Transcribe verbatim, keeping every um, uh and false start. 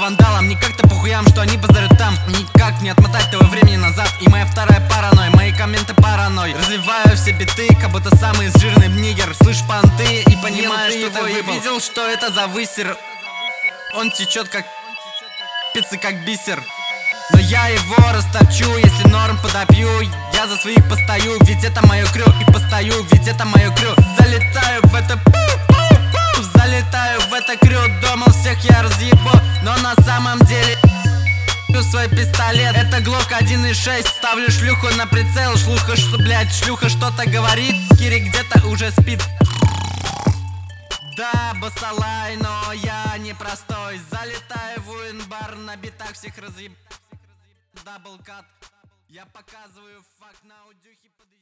вандалам, не как-то похуям, что они базарят там. Никак не отмотать того времени назад. И моя вторая паранойя, мои комменты параной. Разливаю все биты, как будто самый жирный нигер. Слышь понты и понимаешь, что ты его видел, что это за высер. Он течет как пицца, как бисер. Но я его растопчу, если норм подопью. Я за своих постою, ведь это мое крю. И постою, ведь это мое крю. Залетаю в это пу-пу-пу. Залетаю в это крю. Думал, всех я разъебу, но на самом деле свой пистолет. Это глок один и шесть. Ставлю шлюху на прицел. Шлюха, что, блядь, шлюха что-то говорит. Кири где-то уже спит. Да, басалай, но я непростой. Залетаю в уинбар, на битах всех разъеб... Даблкат. Я показываю факт на аудюхе под...